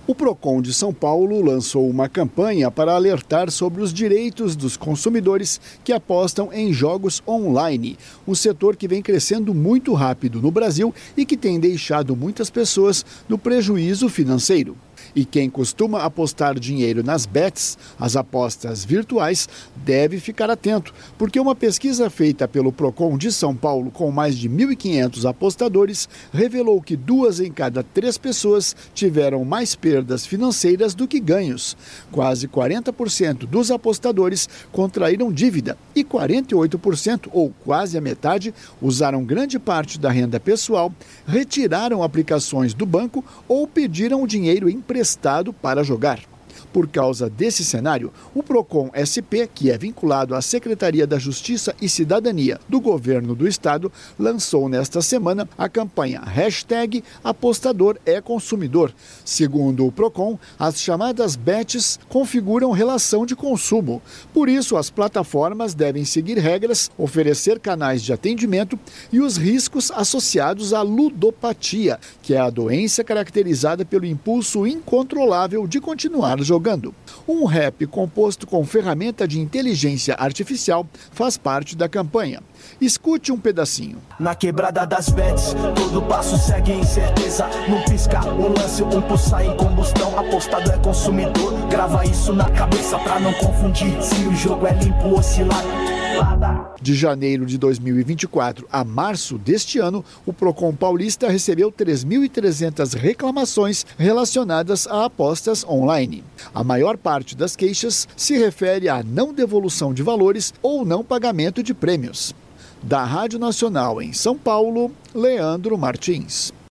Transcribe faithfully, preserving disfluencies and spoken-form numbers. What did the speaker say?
O Procon de São Paulo lançou uma campanha para alertar sobre os direitos dos consumidores que apostam em jogos online, um setor que vem crescendo muito rápido no Brasil e que tem deixado muitas pessoas no prejuízo financeiro. E quem costuma apostar dinheiro nas bets, as apostas virtuais, deve ficar atento, porque uma pesquisa feita pelo Procon de São Paulo com mais de mil e quinhentos apostadores revelou que duas em cada três pessoas tiveram mais perdas financeiras do que ganhos. Quase quarenta por cento dos apostadores contraíram dívida e quarenta e oito por cento, ou quase a metade, usaram grande parte da renda pessoal, retiraram aplicações do banco ou pediram o dinheiro emprestado para jogar. Por causa desse cenário, o Procon S P, que é vinculado à Secretaria da Justiça e Cidadania do Governo do Estado, lançou nesta semana a campanha hashtag Apostador é Consumidor. Segundo o Procon, as chamadas bets configuram relação de consumo. Por isso, as plataformas devem seguir regras, oferecer canais de atendimento e os riscos associados à ludopatia, que é a doença caracterizada pelo impulso incontrolável de continuar jogando. Um rap composto com ferramenta de inteligência artificial faz parte da campanha. Escute um pedacinho. Na quebrada das bets, todo passo segue incerteza. Não pisca, um lance, um pulsar em combustão. Apostado é consumidor, grava isso na cabeça pra não confundir se o jogo é limpo ou cilada. De janeiro de dois mil e vinte e quatro a março deste ano, o Procon Paulista recebeu três mil e trezentas reclamações relacionadas a apostas online. A maior parte das queixas se refere à não devolução de valores ou não pagamento de prêmios. Da Rádio Nacional em São Paulo, Leandro Martins.